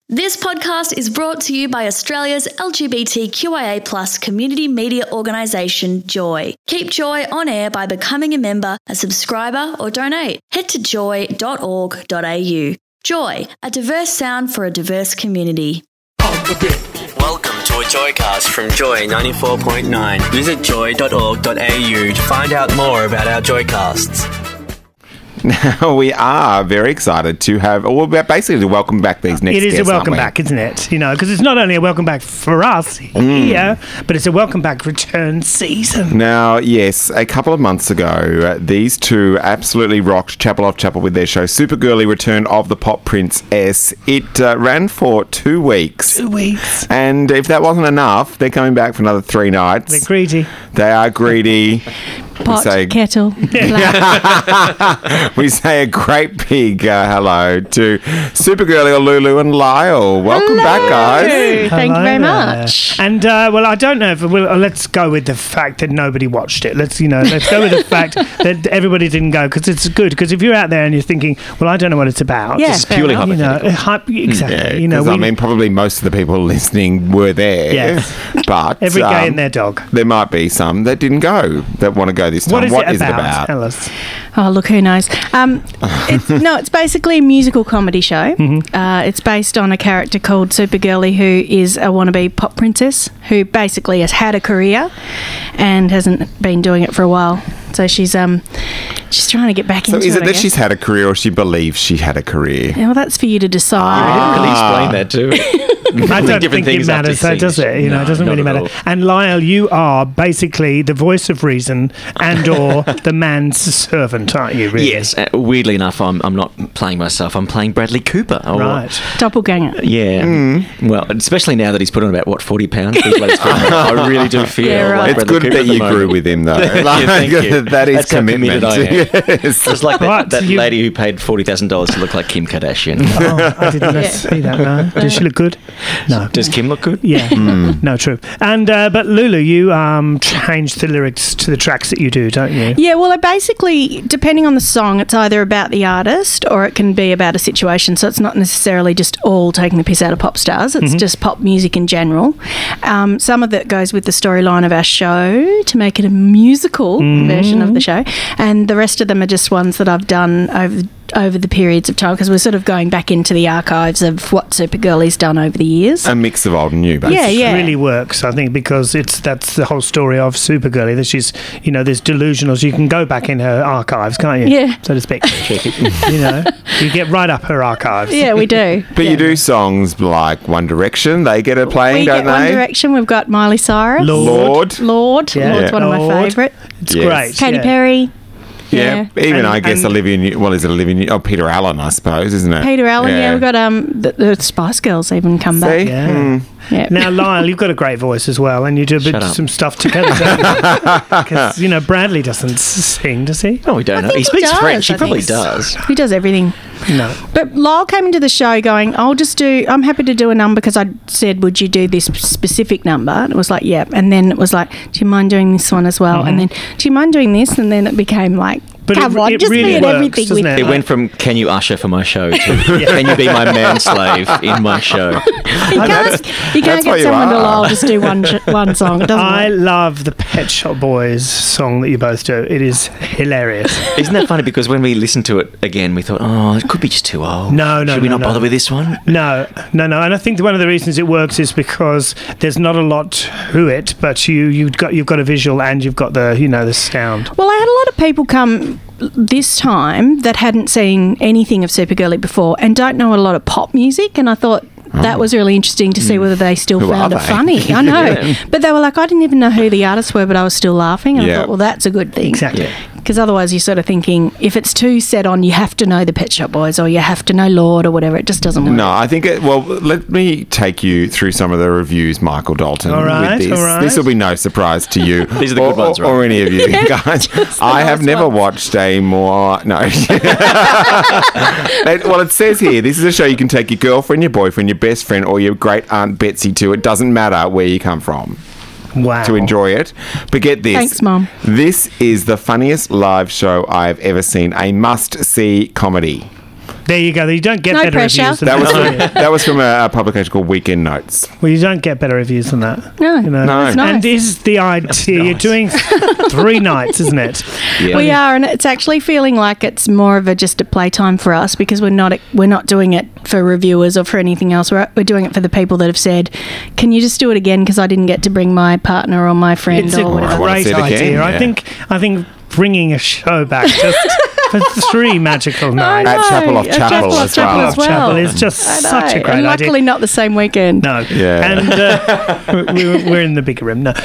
This podcast is brought to you by Australia's LGBTQIA+ community media organisation, Joy. Keep Joy on air by becoming a member, a subscriber or donate. Head to joy.org.au. Joy, a diverse sound for a diverse community. Welcome to a Joycast from Joy 94.9. Visit joy.org.au to find out more about our Joycasts. Now, we are very excited to have, well, basically to welcome back these next guests. It is a welcome back, isn't it? You know, because it's not only a welcome back for us here, but it's a welcome back return season. Now, yes, a couple of months ago, these two absolutely rocked Chapel Off Chapel with their show Supergirly Return of the Pop Princess. It ran for 2 weeks. 2 weeks. And if that wasn't enough, they're coming back for another 3 nights. They're greedy. They are greedy. Pot, kettle. We say a great big hello to Supergirly, Lulu and Lyle. Welcome back, guys. Thank you very much. And well, I don't know if let's go with the fact that nobody watched it. Let's go with the fact that everybody didn't go, because it's good. Because if you're out there and you're thinking, well, I don't know what it's about. Yeah, it's purely hypothetical. Exactly. Yeah, I mean, probably most of the people listening were there. Yes. But every gay and their dog. There might be some that didn't go, that want to go this time. What is it about? Tell us. Oh, look, who knows? It's basically a musical comedy show. Mm-hmm. It's based on a character called Supergirly, who is a wannabe pop princess who basically has had a career and hasn't been doing it for a while. So she's trying to get back into it. So is it that she's had a career, or she believes she had a career? Well, that's for you to decide. You didn't really explain that too. I don't think it matters, so does it? It doesn't really matter. And Lyle, you are basically the voice of reason and or the man's servant, aren't you, really? Yes. Weirdly enough, I'm not playing myself. I'm playing Bradley Cooper. Right. Doppelganger. Yeah. Well, especially now that he's put on about, 40 pounds? I really do feel like it's Bradley good Cooper that you grew with him, though. Thank you. That is That's commitment. How committed I am. Yes. It's like that lady who paid $40,000 to look like Kim Kardashian. Oh, I didn't see that, no. Does she look good? No. Does Kim look good? Yeah. No, true. And but Lulu, you change the lyrics to the tracks that you do, don't you? Yeah, well, basically, depending on the song, it's either about the artist or it can be about a situation. So it's not necessarily just all taking the piss out of pop stars. It's just pop music in general. Some of it goes with the storyline of our show to make it a musical version of the show. And the rest of them are just ones that I've done over the periods of time, because we're sort of going back into the archives of what Supergirly's done over the years. A mix of old and new, basically. Yeah. It really works, I think, because that's the whole story of Supergirly, that she's, there's delusional. So you can go back in her archives, can't you? Yeah. So to speak. You get right up her archives. Yeah, we do. But you do songs like One Direction. They get a playing, don't they? One Direction. We've got Miley Cyrus. Lord. Yeah. Lord. Lord's one of my favourite. It's great. Katy Perry. Yeah. Even I guess Olivia Peter Allen, I suppose, isn't it? Peter Allen, yeah. We've got the Spice Girls even come back. Yeah. Yeah. Now, Lyle, you've got a great voice as well, and you do some stuff together, don't you? Because, Bradley doesn't sing, does he? Oh, we don't know. He speaks French. He probably does. He does everything. No. But Lyle came into the show going, I'm happy to do a number, because I said, would you do this specific number? And it was like, yeah. And then it was like, do you mind doing this one as well? And then, do you mind doing this? And then it became like, but come on, just really be everything with it went from, can you usher for my show, to can you be my manslave in my show? You can't get someone to Lyle just do one song. It doesn't I work. love the Pet Shop Boys song that you both do. It is hilarious. Isn't that funny? Because when we listened to it again, we thought, it could be just too old. No. Should we not bother with this one? No. And I think that one of the reasons it works is because there's not a lot to it, but you've got a visual and you've got the the sound. Well, I had a lot of people come this time that hadn't seen anything of Supergirly before and don't know a lot of pop music, and I thought that was really interesting to see whether they still found it funny. I know. But they were like, I didn't even know who the artists were, but I was still laughing. And I thought, well, that's a good thing. Exactly. Because otherwise you're sort of thinking, if it's too set on, you have to know the Pet Shop Boys or you have to know Lord or whatever, it just doesn't work. No, I think let me take you through some of the reviews, Michael Dalton. All right. This will be no surprise to you. These are the good ones, right? Or any of you guys. I have never watched a more... No. Well, it says here, this is a show you can take your girlfriend, your boyfriend, your best friend, or your great Aunt Betsy to. It doesn't matter where you come from. Wow. To enjoy it. But get this. Thanks, Mum. This is the funniest live show I've ever seen. A must-see comedy. There you go. You don't get better pressure. reviews than That was from a publication called Weekend Notes. Well, you don't get better reviews than that. No. No. It's nice. And is the idea you're doing 3 nights, isn't it? Yeah. We are, and it's actually feeling like it's more of just a playtime for us because we're not doing it for reviewers or for anything else. We're doing it for the people that have said, "Can you just do it again? Because I didn't get to bring my partner or my friend It's or a whatever." wanna great see it again, idea. yeah. I think bringing a show back just for 3 magical nights. At Chapel of Chapel as well. Chapel is just I know. such a great and idea. luckily not the same weekend. No. Yeah. And we're in the bigger room now.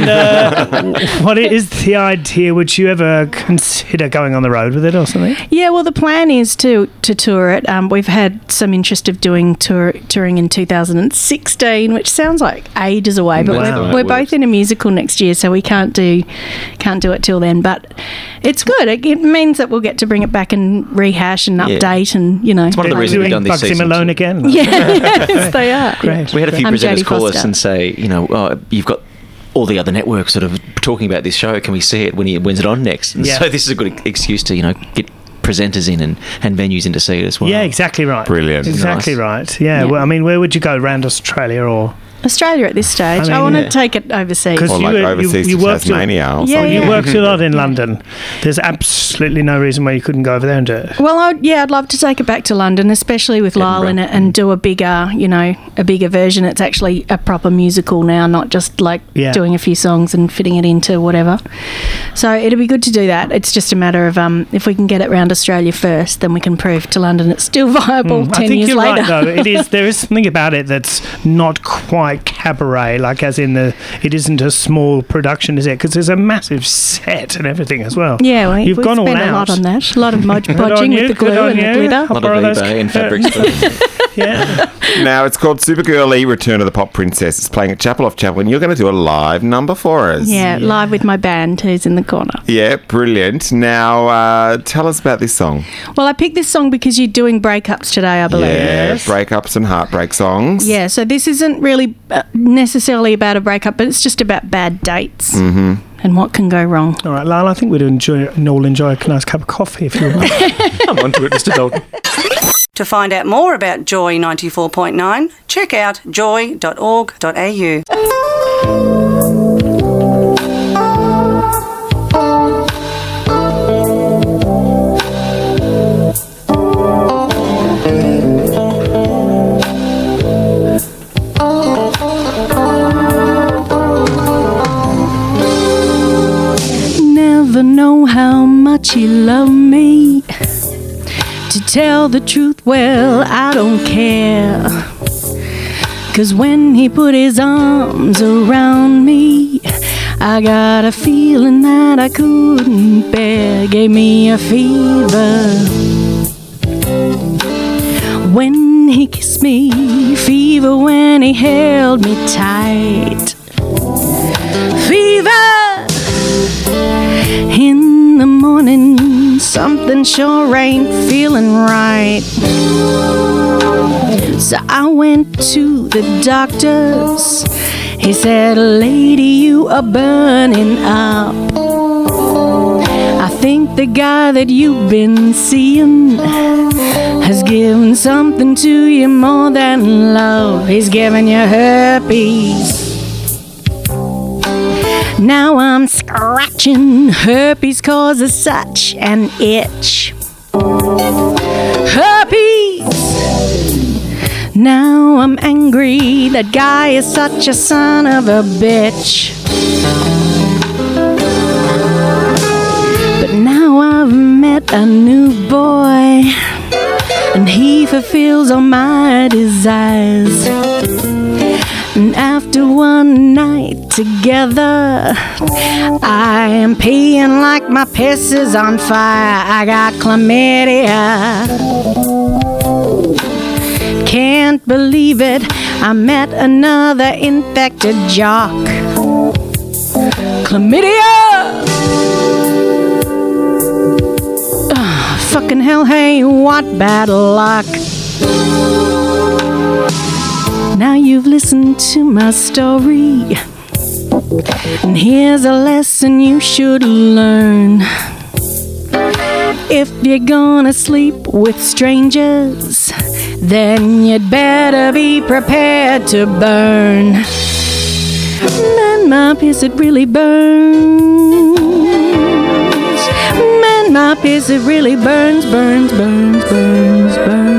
And what is the idea? Would you ever consider going on the road with it or something? Yeah, well, the plan is to tour it. We've had some interest of doing touring in 2016, which sounds like ages away, but That's the way we're it both works. in a musical next year, so we can't do it till then. But it's good. It means that we'll get to bring it back and rehash and Yeah. update, and It's one of the reasons we've done this Bugsy season. Malone again. yes, they are. Great. We had a few I'm presenters Jodie call us Foster. and say, you've got all the other networks sort of talking about this show. Can we see it? When's it on next? And Yeah. so this is a good excuse to, get presenters in and venues in to see it as well. Yeah, exactly right. Brilliant. Exactly Nice. right. Yeah. Yeah. Well, I mean, where would you go? Around Australia or? Australia at this stage. I mean, I want yeah. to take it overseas. Or like overseas to worked Tasmania or Yeah, something. You yeah. worked a lot in London. There's absolutely no reason why you couldn't go over there and do it. Well, I'd love to take it back to London, especially with Lyle in it, and do a bigger version. It's actually a proper musical now, not just like Yeah. doing a few songs and fitting it into whatever. So it'd be good to do that. It's just a matter of if we can get it around Australia first, then we can prove to London it's still viable 10 I think years you're later. right, though. There is something about it that's not quite cabaret, like as in it isn't a small production, is it? Because there's a massive set and everything as well. Yeah, You've we've gone all spent a out. lot on that. A lot of Good on bodging you, with the good glue on and the you. glitter. A lot Borrow of those- eBay and fabrics. Yeah. Now, it's called Supergirly Return of the Pop Princess. It's playing at Chapel of Chapel, and you're going to do a live number for us. Yeah, live with my band who's in the corner. Yeah, brilliant. Now, tell us about this song. Well, I picked this song because you're doing breakups today, I believe. Yeah, breakups and heartbreak songs. Yeah, so this isn't really necessarily about a breakup, but it's just about bad dates and what can go wrong. All right, Lyle, I think we'd all enjoy a nice cup of coffee if you want. I'm onto it, Mr. Dalton. To find out more about Joy 94.9, check out joy.org.au. Never know how much you love me. To tell the truth, well, I don't care. 'Cause when he put his arms around me, I got a feeling that I couldn't bear. Gave me a fever. When he kissed me, fever when he held me tight. Fever! In the morning, something sure ain't feeling right. So I went to the doctors. He said, "Lady, you are burning up. I think the guy that you've been seeing has given something to you more than love. He's given you herpes. Now I'm scratching. Herpes causes such an itch. Herpes! Now I'm angry. That guy is such a son of a bitch. But now I've met a new boy, and he fulfills all my desires. And after one night together, I am peeing like my piss is on fire. I got chlamydia. Can't believe it, I met another infected jock. Chlamydia! Fucking hell, hey, what bad luck. Now you've listened to my story, and here's a lesson you should learn. If you're gonna sleep with strangers, then you'd better be prepared to burn. Man, my piss, it really burns. Man, my piss, it really burns, burns, burns, burns,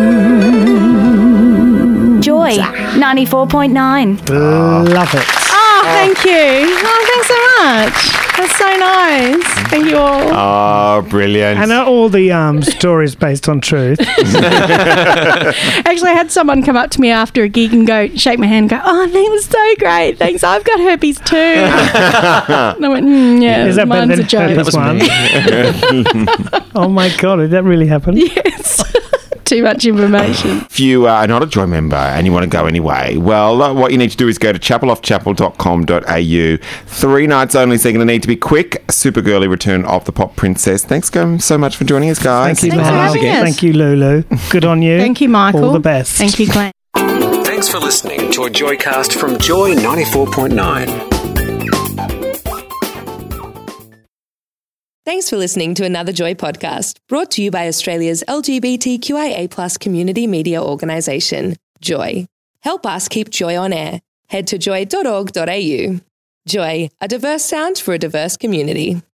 burns. Joy 94.9. Love it. Oh, thank you. Oh, thanks so much. That's so nice. Thank you all. Oh, brilliant. And are all the stories based on truth? Actually, I had someone come up to me after a gig and shake my hand and go, oh, that was so great. Thanks. I've got herpes too. And I went, yeah, Is that mine's a joke. That was one. Oh, my God. Did that really happen? Yes. Too much information. If you are not a Joy member and you want to go anyway, well, what you need to do is go to chapeloffchapel.com.au. 3 nights only, so you're going to need to be quick. Super girly return of the Pop Princess. Thanks so much for joining us, guys. Thank you, Thanks for having us. Thank you, Lulu. Good on you. Thank you, Michael. All the best. Thank you, Glenn. Thanks for listening to a Joycast from Joy 94.9. Thanks for listening to another Joy podcast, brought to you by Australia's LGBTQIA+ community media organisation, Joy. Help us keep Joy on air. Head to joy.org.au. Joy, a diverse sound for a diverse community.